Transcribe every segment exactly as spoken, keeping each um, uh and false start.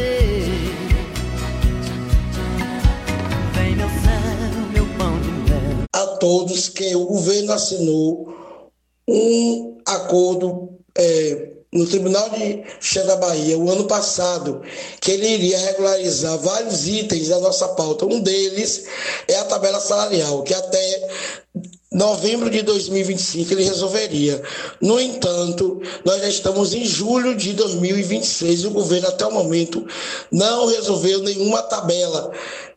Vem meu céu, meu pão de mel. A todos que o governo assinou um acordo é, no Tribunal de Justiça da Bahia o ano passado, que ele iria regularizar vários itens da nossa pauta. Um deles é a tabela salarial, que até novembro de dois mil e vinte e cinco ele resolveria. No entanto, nós já estamos em julho de dois mil e vinte e seis e o governo até o momento não resolveu nenhuma tabela.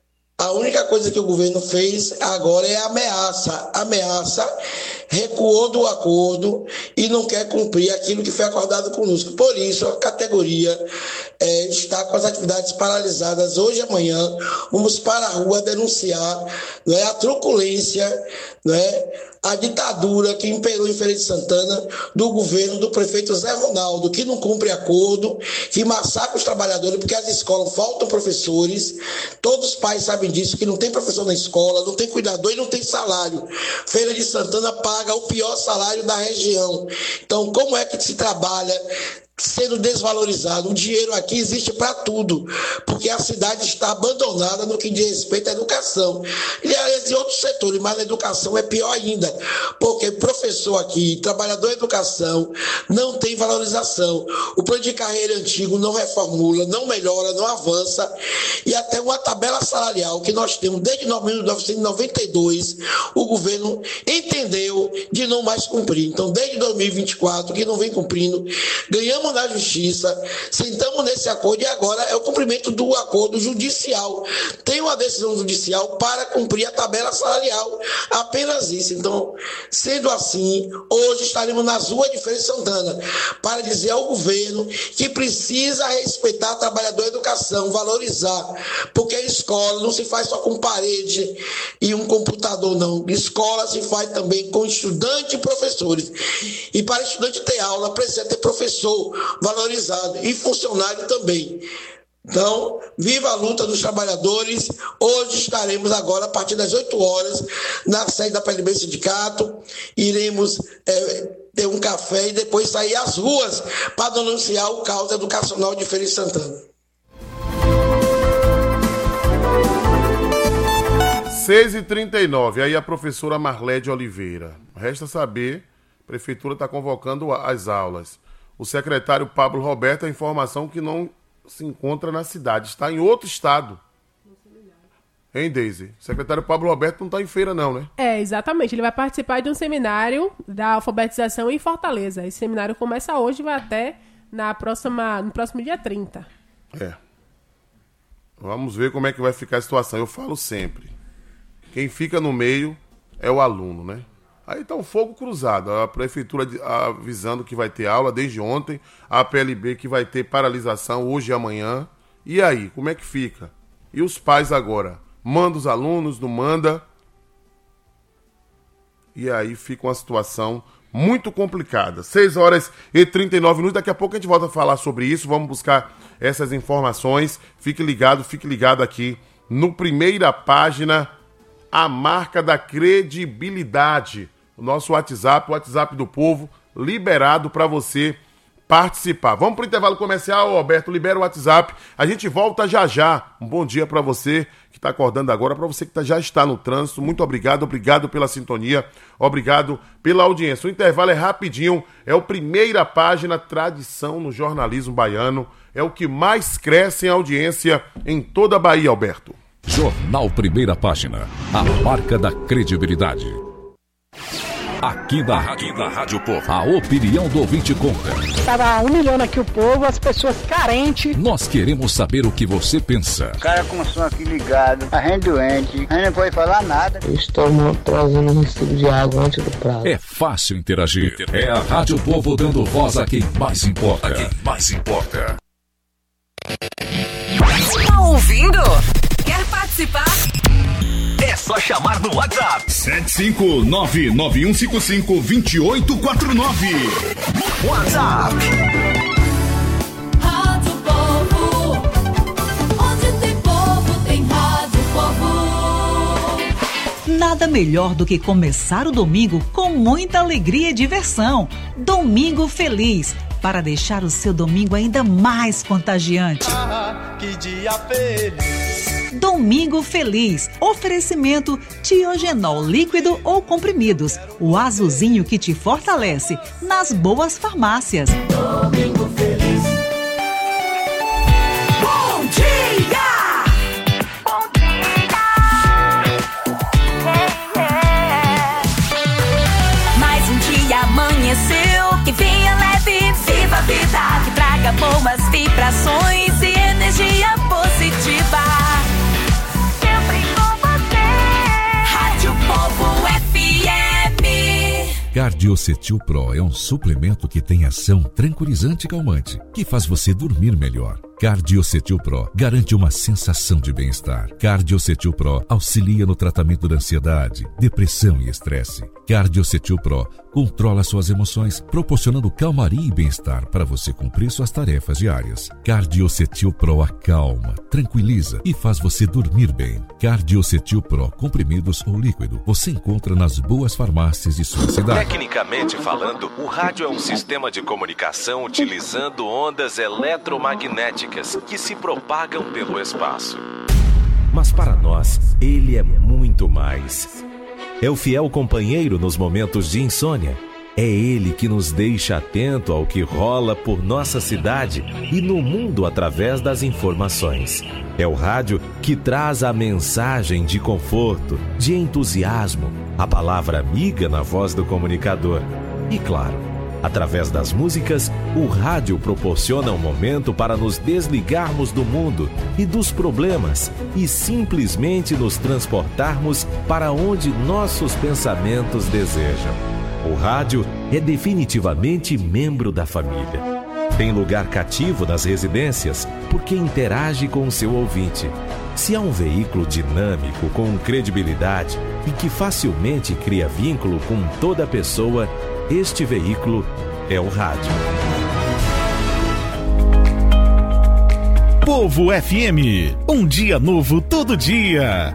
A única coisa que o governo fez agora é ameaça. Ameaça, recuou do acordo e não quer cumprir aquilo que foi acordado conosco. Por isso, a categoria é, está com as atividades paralisadas hoje e amanhã. Vamos para a rua denunciar, não é, a truculência, não é, a ditadura que imperou em Feira de Santana do governo do prefeito Zé Ronaldo, que não cumpre acordo, que massacra os trabalhadores, porque as escolas faltam professores, todos os pais sabem disso, que não tem professor na escola, não tem cuidador e não tem salário. Feira de Santana paga o pior salário da região. Então, como é que se trabalha sendo desvalorizado? O dinheiro aqui existe para tudo, porque a cidade está abandonada no que diz respeito à educação. E em outros setores, mas na educação é pior ainda, porque professor aqui, trabalhador da educação, não tem valorização. O plano de carreira antigo não reformula, não melhora, não avança, e até uma tabela salarial que nós temos desde mil novecentos e noventa e dois, o governo entendeu de não mais cumprir. Então, desde dois mil e vinte e quatro, que não vem cumprindo, ganhamos na justiça, sentamos nesse acordo e agora é o cumprimento do acordo judicial. Tem uma decisão judicial para cumprir a tabela salarial, apenas isso. Então, sendo assim, hoje estaremos nas ruas de Feira de Santana para dizer ao governo que precisa respeitar o trabalhador da educação, valorizar, porque a escola não se faz só com parede e um computador, não. Escola se faz também com estudante e professores. E para estudante ter aula, precisa ter professor valorizado e funcionário também. Então, viva a luta dos trabalhadores. Hoje estaremos agora, a partir das oito horas, na sede da P L B Sindicato. Iremos é, ter um café e depois sair às ruas para denunciar o caos educacional de Feira de Santana. seis e trinta e nove, aí a professora Marlede Oliveira. Resta saber, a prefeitura está convocando as aulas. O secretário Pablo Roberto, a informação que não se encontra na cidade, está em outro estado. Hein, Deise? O secretário Pablo Roberto não está em Feira, não, né? É, exatamente. Ele vai participar de um seminário da alfabetização em Fortaleza. Esse seminário começa hoje e vai até na próxima, no próximo dia trinta. É. Vamos ver como é que vai ficar a situação. Eu falo sempre. Quem fica no meio é o aluno, né? Aí tá um fogo cruzado, a prefeitura avisando que vai ter aula desde ontem, a P L B que vai ter paralisação hoje e amanhã. E aí, como é que fica? E os pais agora? Manda os alunos, não manda? E aí fica uma situação muito complicada. seis horas e trinta e nove minutos, daqui a pouco a gente volta a falar sobre isso, vamos buscar essas informações. Fique ligado, fique ligado aqui no Primeira Página, a marca da credibilidade. O nosso WhatsApp, o WhatsApp do povo, liberado para você participar. Vamos para o intervalo comercial, Alberto, libera o WhatsApp. A gente volta já já. Um bom dia para você que está acordando agora, para você que tá, já está no trânsito. Muito obrigado, obrigado pela sintonia, obrigado pela audiência. O intervalo é rapidinho, é o Primeira Página, tradição no jornalismo baiano. É o que mais cresce em audiência em toda a Bahia, Alberto. Jornal Primeira Página, a marca da credibilidade. Aqui da Rádio, da Rádio Povo, a opinião do ouvinte conta. Estava humilhando aqui o povo, as pessoas carentes. Nós queremos saber o que você pensa. O cara com o som aqui ligado, a gente doente, a gente não pode falar nada. Estou trazendo um recibo de água antes do prazo. É fácil interagir. É a Rádio Povo dando voz a quem mais importa. A quem mais importa. Tá ouvindo? Quer participar? É só chamar no WhatsApp sete cinco nove nove um cinco cinco dois oito quatro nove. WhatsApp. Rádio Povo, onde tem povo, tem Rádio Povo. Nada melhor do que começar o domingo com muita alegria e diversão. Domingo Feliz. para deixar o seu domingo ainda mais contagiante. Ah, que dia feliz! Domingo Feliz. Oferecimento Tiogenol líquido ou comprimidos. O azulzinho que te fortalece nas boas farmácias. Domingo Feliz. Bom dia! Bom dia! Yeah, yeah. Mais um dia amanheceu, que venha leve, viva a vida, que traga boas vibrações e energia positiva. Cardiocetil Pro é um suplemento que tem ação tranquilizante e calmante, que faz você dormir melhor. Cardiocetil Pro garante uma sensação de bem-estar. Cardiocetil Pro auxilia no tratamento da ansiedade, depressão e estresse. Cardiocetil Pro controla suas emoções, proporcionando calmaria e bem-estar para você cumprir suas tarefas diárias. Cardiocetil Pro acalma, tranquiliza e faz você dormir bem. Cardiocetil Pro comprimidos ou líquido você encontra nas boas farmácias de sua cidade. Tecnicamente falando, o rádio é um sistema de comunicação utilizando ondas eletromagnéticas que se propagam pelo espaço. Mas para nós, ele é muito mais. É o fiel companheiro nos momentos de insônia. É ele que nos deixa atento ao que rola por nossa cidade e no mundo através das informações. É o rádio que traz a mensagem de conforto, de entusiasmo, a palavra amiga na voz do comunicador. E claro, através das músicas, o rádio proporciona um momento para nos desligarmos do mundo e dos problemas e simplesmente nos transportarmos para onde nossos pensamentos desejam. O rádio é definitivamente membro da família. Tem lugar cativo nas residências porque interage com o seu ouvinte. Se há um veículo dinâmico, com credibilidade e que facilmente cria vínculo com toda pessoa, este veículo é o rádio. Povo F M, um dia novo todo dia.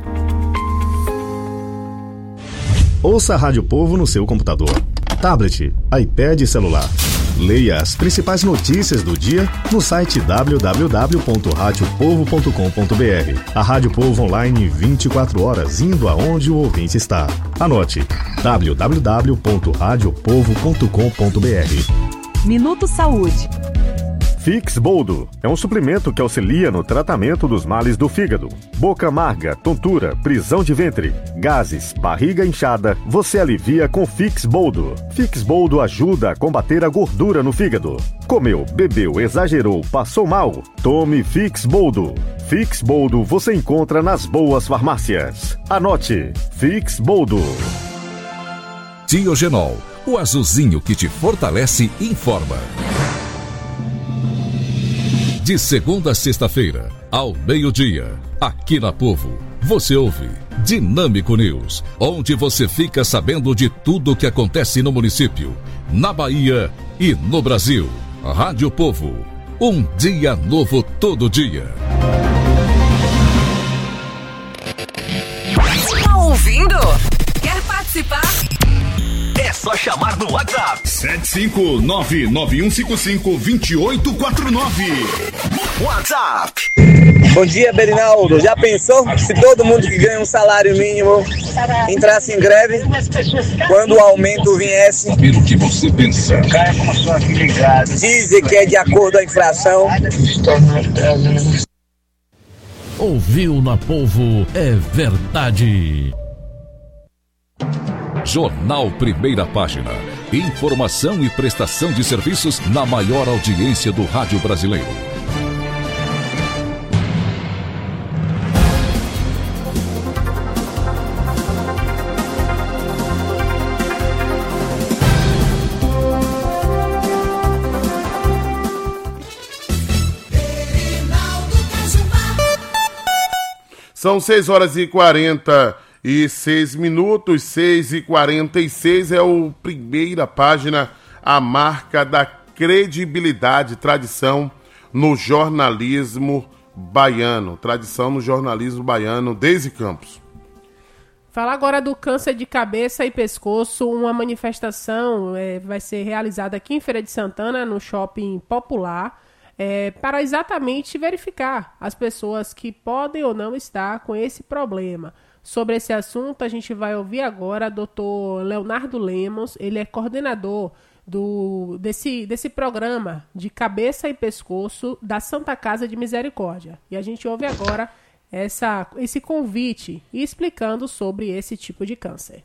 Ouça a Rádio Povo no seu computador, tablet, iPad e celular. Leia as principais notícias do dia no site w w w ponto rádio povo ponto com ponto b r. A Rádio Povo online vinte e quatro horas, indo aonde o ouvinte está. Anote: w w w ponto rádio povo ponto com ponto b r. Minuto Saúde. Fix Boldo é um suplemento que auxilia no tratamento dos males do fígado. Boca amarga, tontura, prisão de ventre, gases, barriga inchada, você alivia com Fix Boldo. Fix Boldo ajuda a combater a gordura no fígado. Comeu, bebeu, exagerou, passou mal? Tome Fix Boldo. Fix Boldo você encontra nas boas farmácias. Anote: Fix Boldo. Tiogenol, o azulzinho que te fortalece e informa. De segunda a sexta-feira, ao meio-dia, aqui na Povo, você ouve Dinâmico News, onde você fica sabendo de tudo o que acontece no município, na Bahia e no Brasil. Rádio Povo, um dia novo todo dia. Tá ouvindo? Quer participar? É só chamar no WhatsApp sete cinco nove nove um cinco cinco dois oito quatro nove. WhatsApp. Bom dia, Berinaldo. Já pensou se todo mundo que ganha um salário mínimo entrasse em greve quando o aumento viesse? Pelo que você pensa. Dizem que é de acordo com a inflação. Ouviu na Povo é verdade. Jornal Primeira Página. Informação e prestação de serviços na maior audiência do rádio brasileiro. São seis horas e quarenta e seis minutos, seis e quarenta e seis é o Primeira Página, a marca da credibilidade, tradição no jornalismo baiano. Tradição no jornalismo baiano, Deise Campos. Falar agora do câncer de cabeça e pescoço. Uma manifestação é, vai ser realizada aqui em Feira de Santana, no Shopping Popular, é, para exatamente verificar as pessoas que podem ou não estar com esse problema. Sobre esse assunto, a gente vai ouvir agora o doutor Leonardo Lemos. Ele é coordenador do, desse, desse programa de cabeça e pescoço da Santa Casa de Misericórdia. E a gente ouve agora essa, esse convite e explicando sobre esse tipo de câncer.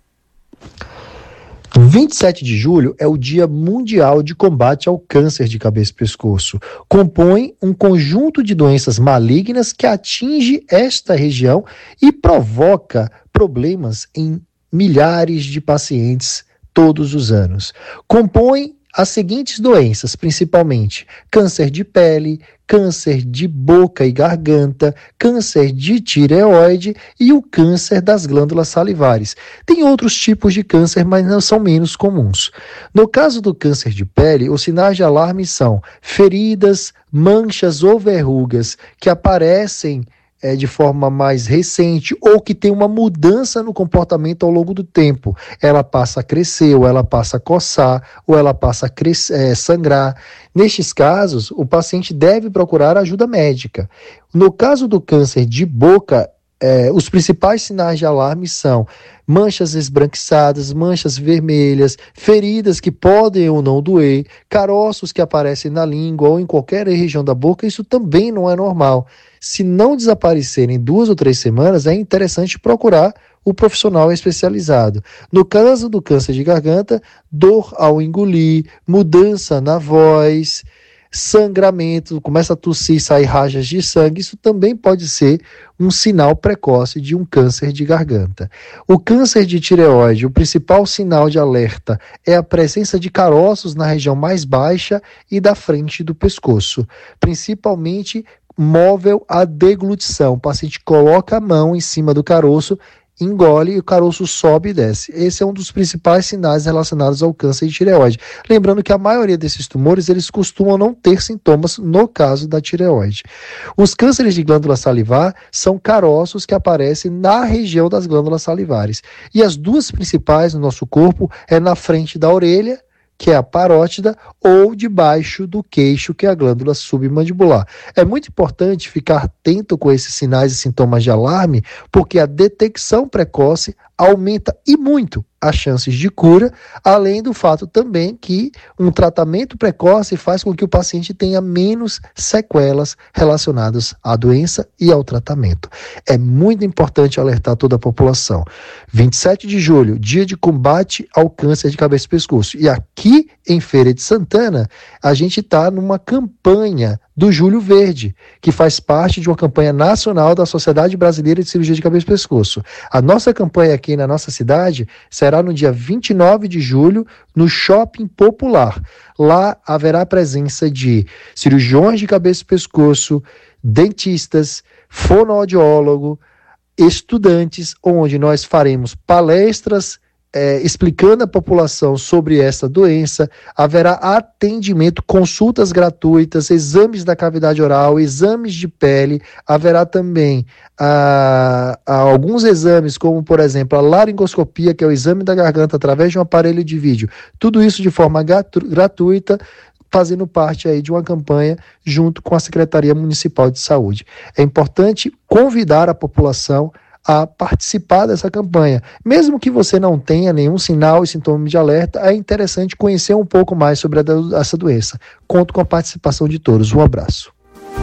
vinte e sete de julho é o Dia Mundial de Combate ao Câncer de Cabeça e Pescoço. Compõe um conjunto de doenças malignas que atinge esta região e provoca problemas em milhares de pacientes todos os anos. Compõe as seguintes doenças, principalmente câncer de pele, câncer de boca e garganta, câncer de tireoide e o câncer das glândulas salivares. Tem outros tipos de câncer, mas não são menos comuns. No caso do câncer de pele, os sinais de alarme são feridas, manchas ou verrugas que aparecem É, de forma mais recente ou que tem uma mudança no comportamento ao longo do tempo. Ela passa a crescer, ou ela passa a coçar, ou ela passa a cres- é, sangrar. Nestes casos, o paciente deve procurar ajuda médica. No caso do câncer de boca, é, os principais sinais de alarme são manchas esbranquiçadas, manchas vermelhas, feridas que podem ou não doer, caroços que aparecem na língua ou em qualquer região da boca. Isso também não é normal. Se não desaparecerem em duas ou três semanas, é interessante procurar o profissional especializado. No caso do câncer de garganta, dor ao engolir, mudança na voz, sangramento, começa a tossir, sair rajas de sangue, isso também pode ser um sinal precoce de um câncer de garganta. O câncer de tireoide, o principal sinal de alerta é a presença de caroços na região mais baixa e da frente do pescoço, principalmente móvel à deglutição. O paciente coloca a mão em cima do caroço, engole e o caroço sobe e desce. Esse é um dos principais sinais relacionados ao câncer de tireoide. Lembrando que a maioria desses tumores, eles costumam não ter sintomas no caso da tireoide. Os cânceres de glândula salivar são caroços que aparecem na região das glândulas salivares. E as duas principais no nosso corpo é na frente da orelha, que é a parótida, ou debaixo do queixo, que é a glândula submandibular. É muito importante ficar atento com esses sinais e sintomas de alarme, porque a detecção precoce aumenta e muito as chances de cura, além do fato também que um tratamento precoce faz com que o paciente tenha menos sequelas relacionadas à doença e ao tratamento. É muito importante alertar toda a população. vinte e sete de julho, dia de combate ao câncer de cabeça e pescoço. E aqui em Feira de Santana, a gente está numa campanha do Julho Verde, que faz parte de uma campanha nacional da Sociedade Brasileira de Cirurgia de Cabeça e Pescoço. A nossa campanha aqui na nossa cidade será no dia vinte e nove de julho, no Shopping Popular. Lá haverá a presença de cirurgiões de cabeça e pescoço, dentistas, fonoaudiólogo, estudantes, onde nós faremos palestras É, explicando à população sobre essa doença. Haverá atendimento, consultas gratuitas, exames da cavidade oral, exames de pele. Haverá também ah, ah, alguns exames, como por exemplo a laringoscopia, que é o exame da garganta através de um aparelho de vídeo. Tudo isso de forma gratu- gratuita, fazendo parte aí de uma campanha junto com a Secretaria Municipal de Saúde. É importante convidar a população a participar dessa campanha. Mesmo que você não tenha nenhum sinal e sintoma de alerta, é interessante conhecer um pouco mais sobre a, essa doença. Conto com a participação de todos. Um abraço.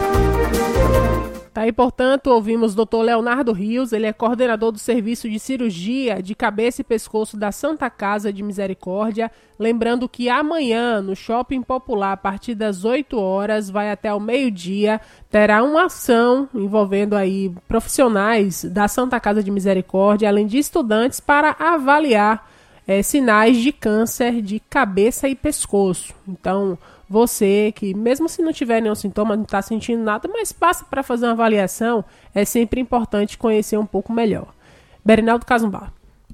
Tá aí, portanto, ouvimos o doutor Leonardo Rios. Ele é coordenador do Serviço de Cirurgia de Cabeça e Pescoço da Santa Casa de Misericórdia. Lembrando que amanhã, no Shopping Popular, a partir das oito horas, vai até o meio-dia, terá uma ação envolvendo aí profissionais da Santa Casa de Misericórdia, além de estudantes, para avaliar é, sinais de câncer de cabeça e pescoço. Então, você que, mesmo se não tiver nenhum sintoma, não está sentindo nada, mas passa para fazer uma avaliação, é sempre importante conhecer um pouco melhor. Berinaldo Casumbá.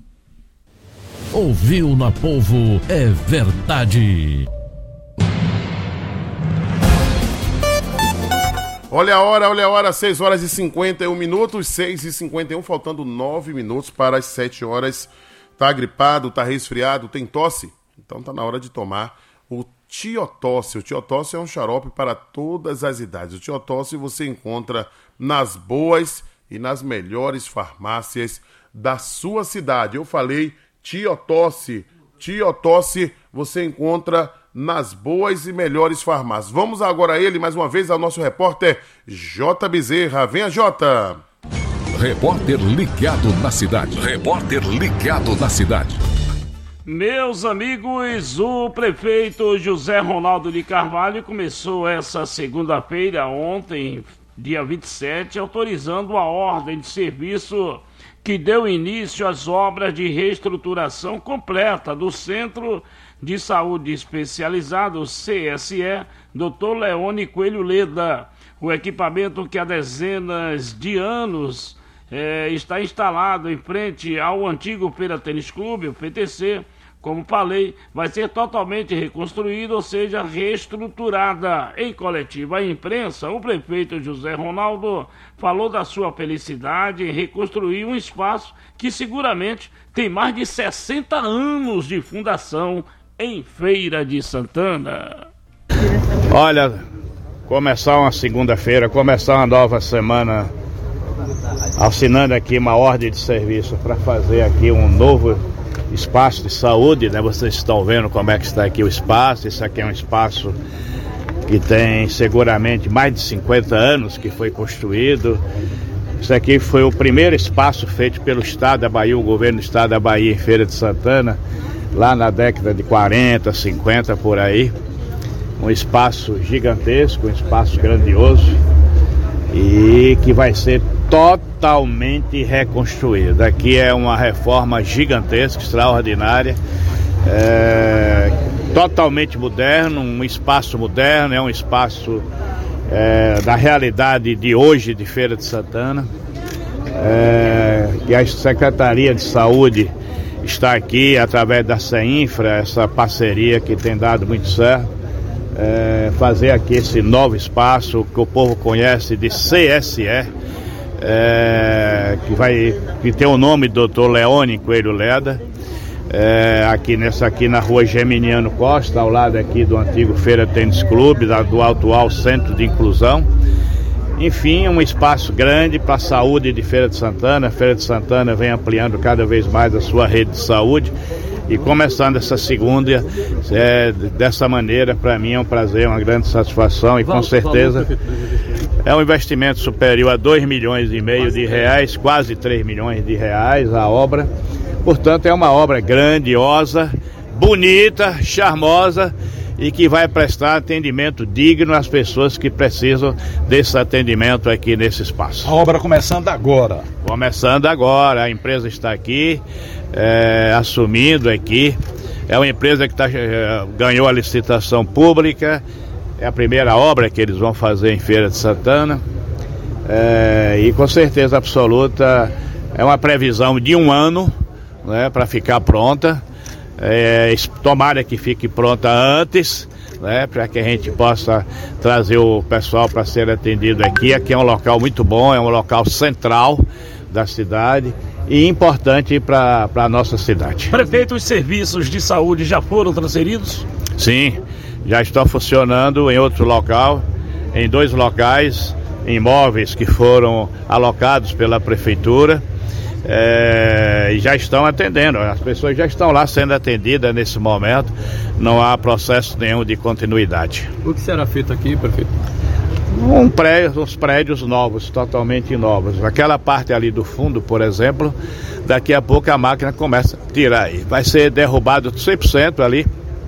Ouviu na Polvo é verdade. Olha a hora, olha a hora, seis horas e cinquenta e um minutos, seis e cinquenta e um, faltando nove minutos para as sete horas. Tá gripado, tá resfriado, tem tosse? Então tá na hora de tomar o Tiotosse. O Tiotosse é um xarope para todas as idades. O Tiotosse você encontra nas boas e nas melhores farmácias da sua cidade. Eu falei Tiotosse. Tiotosse você encontra nas boas e melhores farmácias. Vamos agora a ele, mais uma vez, ao nosso repórter J. Bezerra. Venha, Jota! Repórter ligado na cidade. Repórter ligado na cidade. Meus amigos, o prefeito José Ronaldo de Carvalho começou essa segunda-feira, ontem, dia vinte e sete, autorizando a ordem de serviço que deu início às obras de reestruturação completa do Centro de Saúde Especializado, C S E, doutor Leone Coelho Leda. O equipamento que há dezenas de anos é, está instalado em frente ao antigo Feira Tênis Clube, o P T C, como falei, vai ser totalmente reconstruído, ou seja, reestruturada. Em coletiva à imprensa, o prefeito José Ronaldo falou da sua felicidade em reconstruir um espaço que seguramente tem mais de sessenta anos de fundação em Feira de Santana. Olha, começar uma segunda-feira, começar uma nova semana, assinando aqui uma ordem de serviço para fazer aqui um novo espaço de saúde, né? Vocês estão vendo como é que está aqui o espaço. Esse aqui é um espaço que tem seguramente mais de cinquenta anos que foi construído. Isso aqui foi o primeiro espaço feito pelo Estado da Bahia, o governo do Estado da Bahia em Feira de Santana, lá na década de quarenta, cinquenta, por aí. Um espaço gigantesco, um espaço grandioso e que vai ser totalmente reconstruído. Aqui é uma reforma gigantesca, extraordinária, é, totalmente moderno, um espaço moderno, é um espaço é, da realidade de hoje de Feira de Santana, é, que a Secretaria de Saúde está aqui através da CEINFRA, essa parceria que tem dado muito certo. É, fazer aqui esse novo espaço que o povo conhece de C S E, é, que vai que tem o nome do doutor Leone Coelho Leda, é, aqui nessa aqui na rua Geminiano Costa, ao lado aqui do antigo Feira Tênis Clube, da, do atual Centro de Inclusão. Enfim, um espaço grande para a saúde de Feira de Santana. Feira de Santana vem ampliando cada vez mais a sua rede de saúde. E começando essa segunda, é, dessa maneira, para mim é um prazer, uma grande satisfação e com certeza é um investimento superior a dois milhões e meio de reais, quase três milhões de reais a obra. Portanto, é uma obra grandiosa, bonita, charmosa e que vai prestar atendimento digno às pessoas que precisam desse atendimento aqui nesse espaço. A obra começando agora. Começando agora, a empresa está aqui. É, assumindo aqui, é uma empresa que tá, é, ganhou a licitação pública, é a primeira obra que eles vão fazer em Feira de Santana, é, e com certeza absoluta é uma previsão de um ano, né, para ficar pronta, é, tomara que fique pronta antes, né, para que a gente possa trazer o pessoal para ser atendido aqui. Aqui é um local muito bom, é um local central da cidade e importante para a nossa cidade. Prefeito, os serviços de saúde já foram transferidos? Sim, já estão funcionando em outro local, em dois locais, imóveis que foram alocados pela prefeitura, é, e já estão atendendo, as pessoas já estão lá sendo atendidas nesse momento, não há processo nenhum de continuidade. O que será feito aqui, prefeito? Um prédio, uns prédios novos, totalmente novos. Aquela parte ali do fundo, por exemplo, daqui a pouco a máquina começa a tirar aí. Vai ser derrubado cem por cento ali.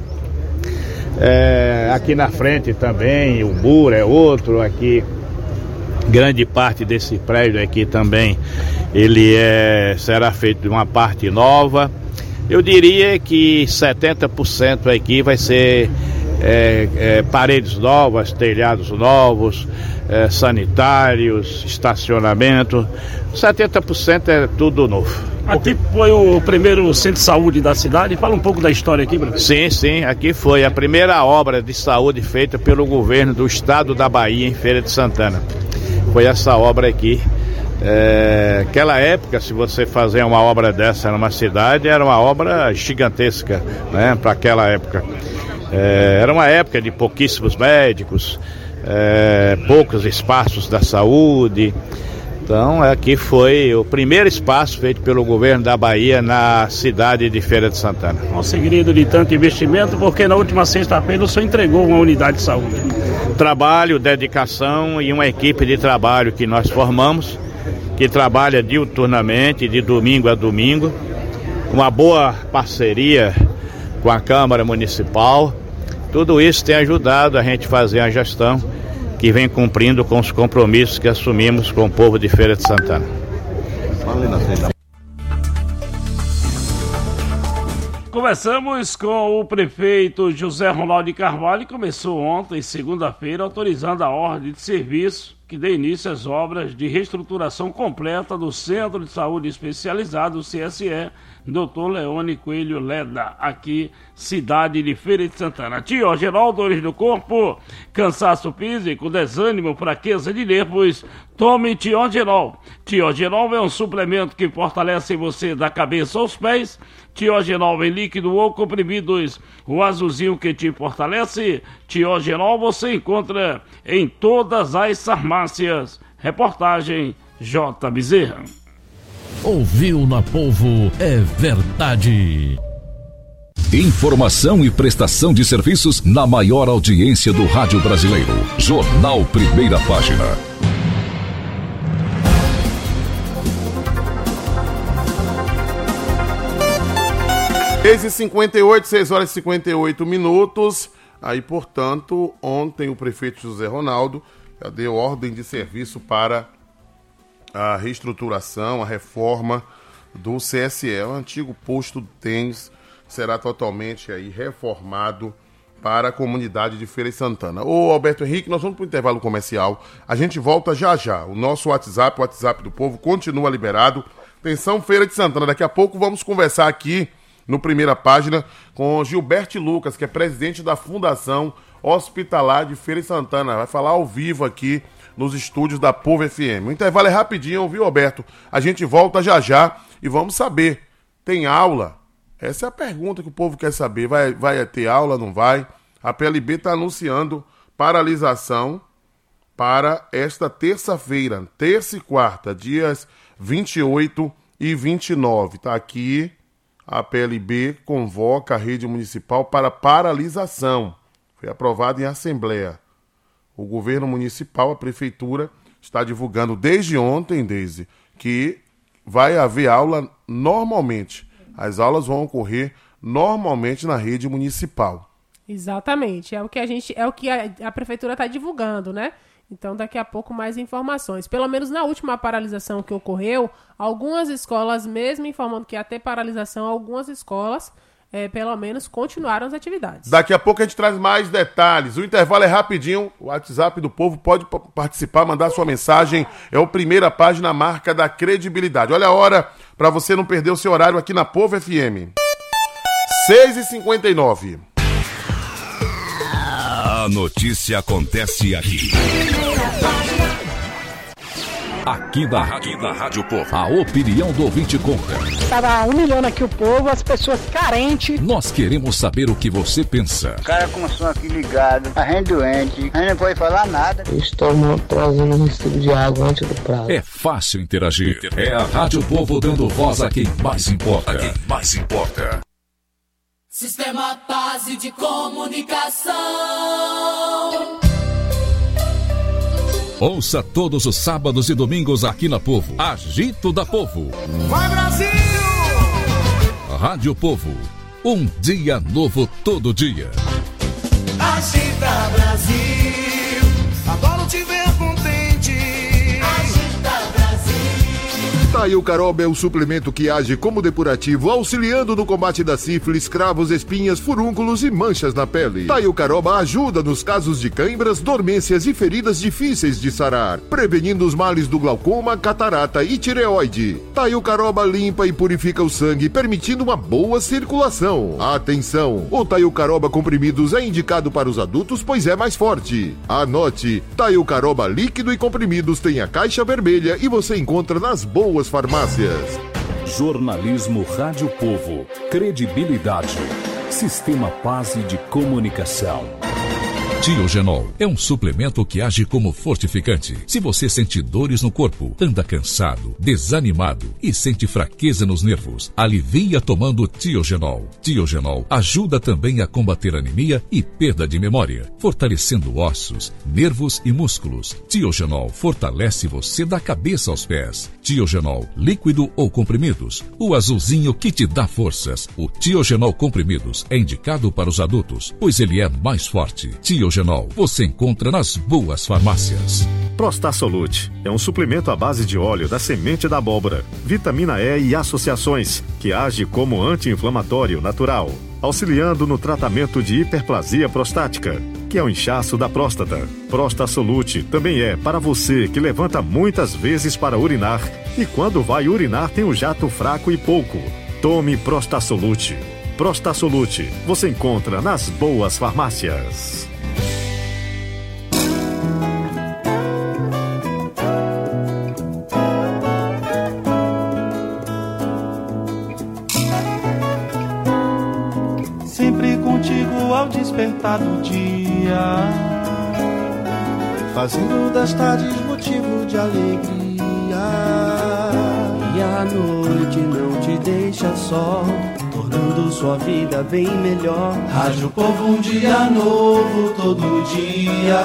É, aqui na frente também, o muro é outro. Aqui, grande parte desse prédio aqui também, ele é, será feito de uma parte nova. Eu diria que setenta por cento aqui vai ser É, é, paredes novas, telhados novos, é, sanitários, estacionamento. setenta por cento é tudo novo. Aqui foi o primeiro centro de saúde da cidade. Fala um pouco da história aqui, Bruno. Sim, sim, aqui foi a primeira obra de saúde feita pelo governo do estado da Bahia, em Feira de Santana. Foi essa obra aqui. É, aquela época, se você fazer uma obra dessa numa cidade, era uma obra gigantesca, né, para aquela época. É, era uma época de pouquíssimos médicos, é, poucos espaços da saúde. Então, aqui foi o primeiro espaço feito pelo governo da Bahia na cidade de Feira de Santana. O segredo de tanto investimento, porque na última sexta-feira o senhor entregou uma unidade de saúde. Trabalho, dedicação e uma equipe de trabalho que nós formamos, que trabalha diuturnamente, de domingo a domingo, uma boa parceria com a Câmara Municipal. Tudo isso tem ajudado a gente a fazer a gestão que vem cumprindo com os compromissos que assumimos com o povo de Feira de Santana. Conversamos com o prefeito José Ronaldo de Carvalho e começou ontem, segunda-feira, autorizando a ordem de serviço que dê início às obras de reestruturação completa do Centro de Saúde Especializado, o C S E, doutor Leone Coelho Leda, aqui, cidade de Feira de Santana. Tio Geral, dores do corpo, cansaço físico, desânimo, fraqueza de nervos, tome Tio Geral. Tio Geral é um suplemento que fortalece você da cabeça aos pés. Tio Geral em líquido ou comprimidos, o azulzinho que te fortalece. Tio Geral você encontra em todas as farmácias. Reportagem J. Bezerra. Ouviu na Polvo é verdade. Informação e prestação de serviços na maior audiência do rádio brasileiro. Jornal Primeira Página. seis e cinquenta e oito, seis horas e cinquenta e oito minutos. Aí, portanto, ontem o prefeito José Ronaldo já deu ordem de serviço para a reestruturação, a reforma do C S E. O antigo posto do tênis será totalmente aí reformado para a comunidade de Feira de Santana. Ô Alberto Henrique, nós vamos para o intervalo comercial. A gente volta já já. O nosso WhatsApp, o WhatsApp do povo, continua liberado. Atenção, Feira de Santana. Daqui a pouco vamos conversar aqui no Primeira Página com Gilberto Lucas, que é presidente da Fundação Hospitalar de Feira de Santana. Vai falar ao vivo aqui nos estúdios da Povo F M. O intervalo é rapidinho, viu, Alberto? A gente volta já já e vamos saber. Tem aula? Essa é a pergunta que o povo quer saber. Vai, vai ter aula, não vai? A P L B está anunciando paralisação para esta terça-feira, terça e quarta, dias vinte e oito e vinte e nove. Está aqui. A P L B convoca a rede municipal para paralisação. Foi aprovado em assembleia. O governo municipal, a prefeitura, está divulgando desde ontem, Deise, que vai haver aula normalmente. As aulas vão ocorrer normalmente na rede municipal. Exatamente. É o que a gente, é o que a, a prefeitura está divulgando, né? Então, daqui a pouco, mais informações. Pelo menos na última paralisação que ocorreu, algumas escolas, mesmo informando que ia ter paralisação, algumas escolas, é, pelo menos, continuaram as atividades. Daqui a pouco a gente traz mais detalhes. O intervalo é rapidinho. O WhatsApp do povo pode p- participar, mandar sua mensagem. É o Primeira Página, marca da credibilidade. Olha a hora para você não perder o seu horário aqui na Povo F M. seis e cinquenta e nove. A notícia acontece aqui. Aqui da Rádio, da Rádio Povo. A opinião do ouvinte conta. Estava humilhando aqui o povo, as pessoas carentes. Nós queremos saber o que você pensa. O cara com o som aqui ligado, a gente doente, a gente não pode falar nada. Estamos trazendo um recibo de água antes do prazo. É fácil interagir. É a Rádio Povo dando voz a quem mais importa. A quem mais importa. Sistema Base de Comunicação. Ouça todos os sábados e domingos aqui na Povo. Agito da Povo. Vai, Brasil! Rádio Povo. Um dia novo todo dia. Agita, Brasil! Adoro te ver contente. Agita, Brasil! Taio Caroba é o suplemento que age como depurativo, auxiliando no combate da sífilis, cravos, espinhas, furúnculos e manchas na pele. Taio Caroba ajuda nos casos de cãibras, dormências e feridas difíceis de sarar, prevenindo os males do glaucoma, catarata e tireoide. Taio Caroba limpa e purifica o sangue, permitindo uma boa circulação. Atenção! O Taio Caroba comprimidos é indicado para os adultos, pois é mais forte. Anote: Taio Caroba líquido e comprimidos tem a caixa vermelha e você encontra nas boas farmácias. Jornalismo Rádio Povo. Credibilidade. Sistema Paz de Comunicação. Tiogenol é um suplemento que age como fortificante. Se você sente dores no corpo, anda cansado, desanimado e sente fraqueza nos nervos, alivia tomando Tiogenol. Tiogenol ajuda também a combater anemia e perda de memória, fortalecendo ossos, nervos e músculos. Tiogenol fortalece você da cabeça aos pés. Tiogenol, líquido ou comprimidos, o azulzinho que te dá forças. O Tiogenol comprimidos é indicado para os adultos, pois ele é mais forte. Tiogenol você encontra nas boas farmácias. Prostasolute é um suplemento à base de óleo da semente da abóbora, vitamina E e associações, que age como anti-inflamatório natural, auxiliando no tratamento de hiperplasia prostática, que é o inchaço da próstata. Prostasolute também é para você que levanta muitas vezes para urinar e quando vai urinar tem o jato fraco e pouco. Tome Prostasolute. Prostasolute você encontra nas boas farmácias. Sempre contigo ao despertar do dia, fazendo das tardes motivo de alegria. E a noite não te deixa só, tornando sua vida bem melhor. Rádio Povo, um dia novo todo dia.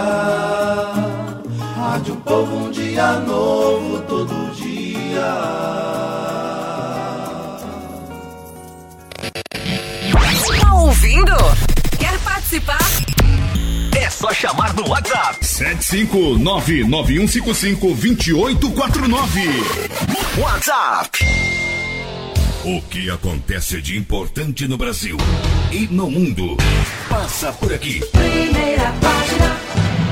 Rádio Povo, um dia novo todo dia. Tá ouvindo? Quer participar? É só chamar no WhatsApp sete cinco nove nove um cinco cinco dois oito quatro nove. WhatsApp. O que acontece de importante no Brasil e no mundo passa por aqui. Primeira página.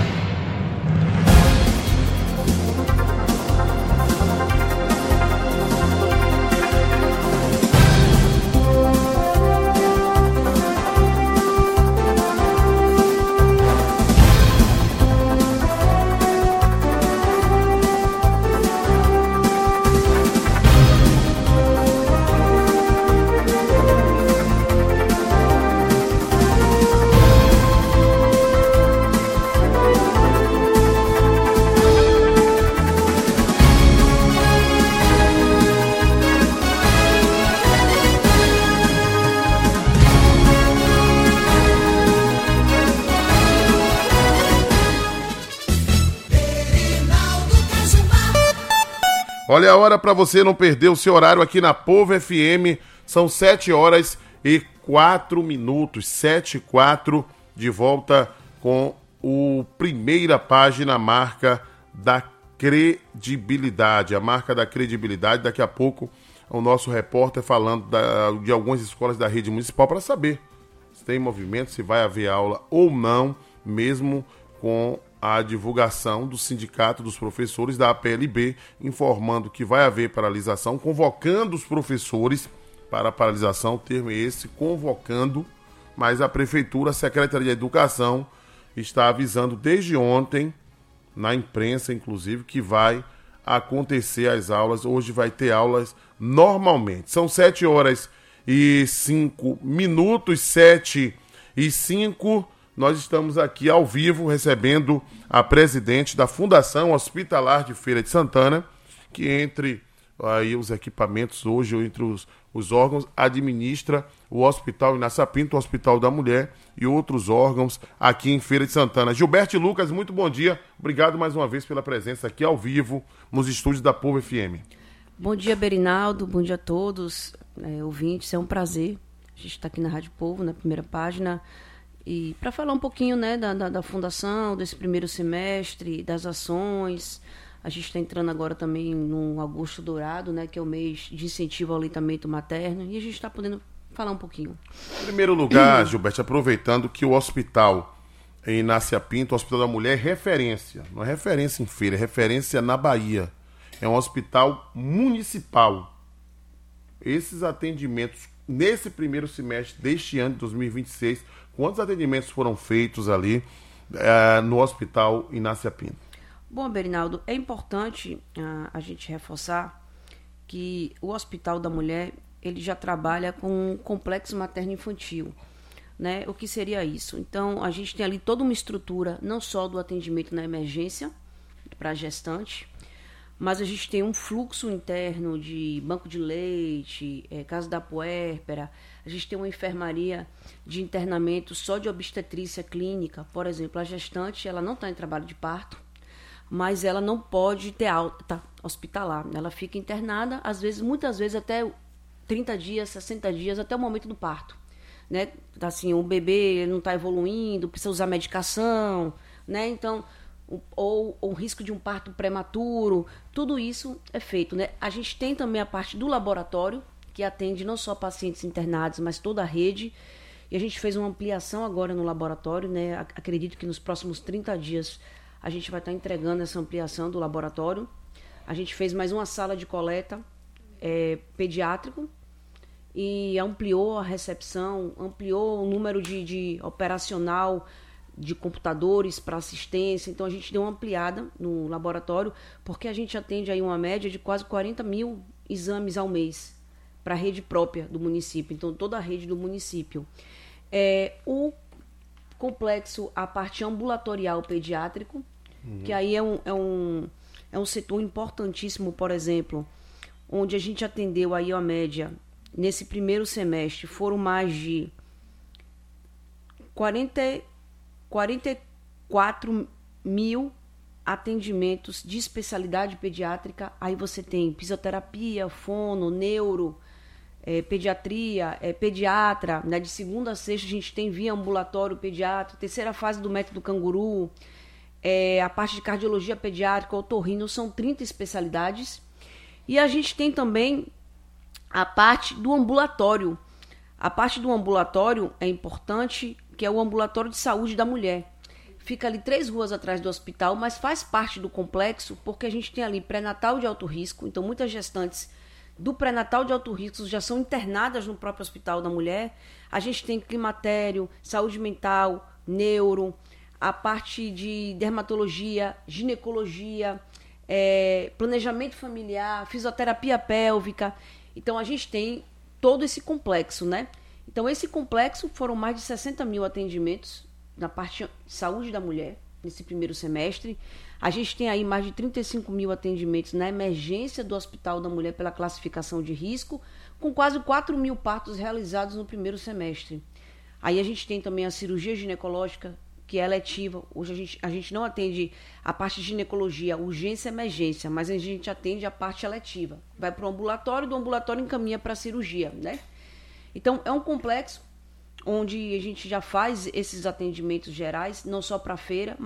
Olha a hora para você não perder o seu horário aqui na Povo F M. São sete horas e quatro minutos. sete e quatro, de volta com o Primeira Página, a marca da credibilidade. A marca da credibilidade. Daqui a pouco o nosso repórter falando da, de algumas escolas da rede municipal para saber se tem movimento, se vai haver aula ou não, mesmo com a divulgação do Sindicato dos Professores da A P L B, informando que vai haver paralisação, convocando os professores para a paralisação, o termo é esse, convocando, mas a Prefeitura, a Secretaria de Educação, está avisando desde ontem, na imprensa inclusive, que vai acontecer as aulas, hoje vai ter aulas normalmente. São sete horas e cinco minutos, sete e cinco. Nós estamos aqui ao vivo recebendo a presidente da Fundação Hospitalar de Feira de Santana, que entre aí os equipamentos hoje, entre os, os órgãos, administra o Hospital Inácio Pinto, o Hospital da Mulher e outros órgãos aqui em Feira de Santana. Gilberto Lucas, muito bom dia. Obrigado mais uma vez pela presença aqui ao vivo nos estúdios da Povo F M. Bom dia, Berinaldo. Bom dia a todos, é, ouvintes. É um prazer. A gente está aqui na Rádio Povo, na Primeira Página. E para falar um pouquinho, né, da, da, da fundação, desse primeiro semestre, das ações, A gente está entrando agora também no Agosto Dourado, né, que é o mês de incentivo ao aleitamento materno, e a gente está podendo falar um pouquinho. Em primeiro lugar, Gilberto, aproveitando que o hospital em Inácia Pinto, o Hospital da Mulher, é referência. Não é referência em feira, é referência na Bahia. É um hospital municipal. Esses atendimentos, nesse primeiro semestre deste ano de dois mil e vinte e seis, quantos atendimentos foram feitos ali é, no Hospital Inácia Pinto? Bom, Berinaldo, é importante uh, a gente reforçar que o Hospital da Mulher ele já trabalha com um complexo materno-infantil. Né? O que seria isso? Então, a gente tem ali toda uma estrutura, não só do atendimento na emergência para a gestante, mas a gente tem um fluxo interno de banco de leite, é, casa da puérpera, a gente tem uma enfermaria de internamento só de obstetrícia clínica. Por exemplo, a gestante ela não está em trabalho de parto, mas ela não pode ter alta hospitalar. Ela fica internada, às vezes, muitas vezes até trinta dias, sessenta dias, até o momento do parto. Né? Assim, o bebê não está evoluindo, precisa usar medicação, né? Então, ou o risco de um parto prematuro, tudo isso é feito. Né? A gente tem também a parte do laboratório, que atende não só pacientes internados, mas toda a rede. E a gente fez uma ampliação agora no laboratório, né? Acredito que nos próximos trinta dias a gente vai estar entregando essa ampliação do laboratório. A gente fez mais uma sala de coleta é, pediátrico e ampliou a recepção, ampliou o número de, de operacional de computadores para assistência. Então a gente deu uma ampliada no laboratório, porque a gente atende aí uma média de quase quarenta mil exames ao mês para a rede própria do município, então toda a rede do município. É, o complexo, a parte ambulatorial pediátrico, uhum. que aí é um, é, um, é um setor importantíssimo, por exemplo, onde a gente atendeu aí a média, nesse primeiro semestre, foram mais de quarenta, quarenta e quatro mil atendimentos de especialidade pediátrica. Aí você tem fisioterapia, fono, neuro, É, pediatria, é, pediatra, né? De segunda a sexta a gente tem via ambulatório pediátrico, terceira fase do método canguru, é, a parte de cardiologia pediátrica, otorrino, são trinta especialidades. E a gente tem também a parte do ambulatório. A parte do ambulatório é importante, que é o ambulatório de saúde da mulher. Fica ali três ruas atrás do hospital, mas faz parte do complexo, porque a gente tem ali pré-natal de alto risco, então muitas gestantes do pré-natal de alto risco já são internadas no próprio Hospital da Mulher. A gente tem climatério, saúde mental, neuro, a parte de dermatologia, ginecologia, é, planejamento familiar, fisioterapia pélvica. Então a gente tem todo esse complexo, né? Então esse complexo foram mais de sessenta mil atendimentos na parte de saúde da mulher nesse primeiro semestre. A gente tem aí mais de trinta e cinco mil atendimentos na emergência do Hospital da Mulher pela classificação de risco, com quase quatro mil partos realizados no primeiro semestre. Aí a gente tem também a cirurgia ginecológica, que é eletiva. Hoje a gente, a gente não atende a parte de ginecologia, urgência e emergência, mas a gente atende a parte eletiva. Vai para o ambulatório, do ambulatório encaminha para a cirurgia, né? Então é um complexo onde a gente já faz esses atendimentos gerais, não só para a feira,